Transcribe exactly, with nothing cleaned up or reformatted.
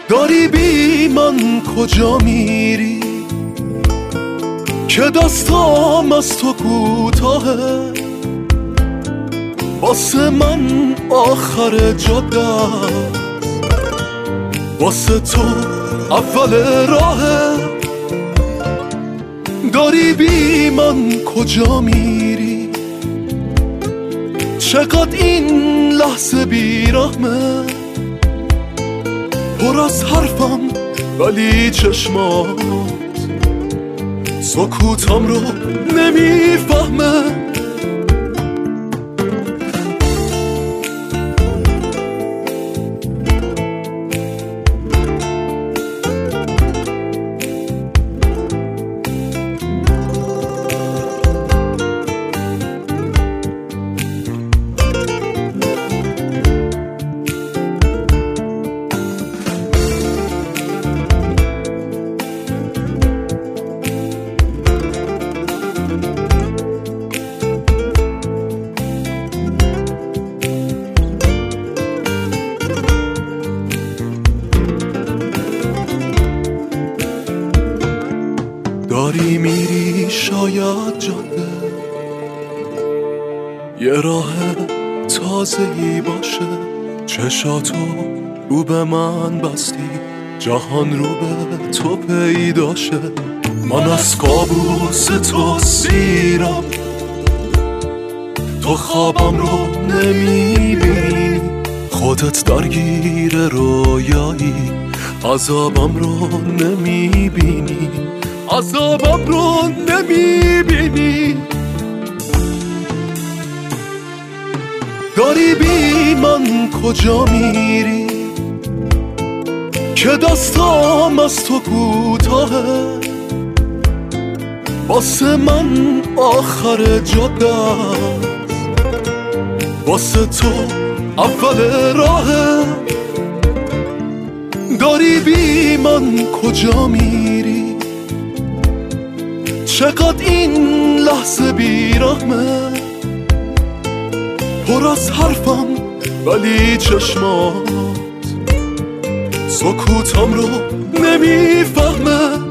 داری بی من کجا میری که دستام از تو کوتاهه، واسه من آخر جاده، واسه تو اول راهه. داری بی من کجا میری، چقدر این لحظه بیرحمه، پر از حرفم ولی چشمات سکوتم رو نمیفهمه. داری میری شاید جاده، یه راه تازه‌ای باشه، چشاتو رو به من بستی، جهان رو به تو پیداشه. من از کابوس تو سیرم، تو خوابم رو نمیبینی، خودت درگیر رویایی، عذابم رو نمیبینی، عذابم رو نمیبینی. داری بی من کجا میری که دستام از تو کوتاهه، واسه من آخر جاده، واسه تو اول راهه. داری بی من کجا میری، چقدر این لحظه بیرحمه، پر از حرفم ولی چشمات سکوتم رو نمیفهمه.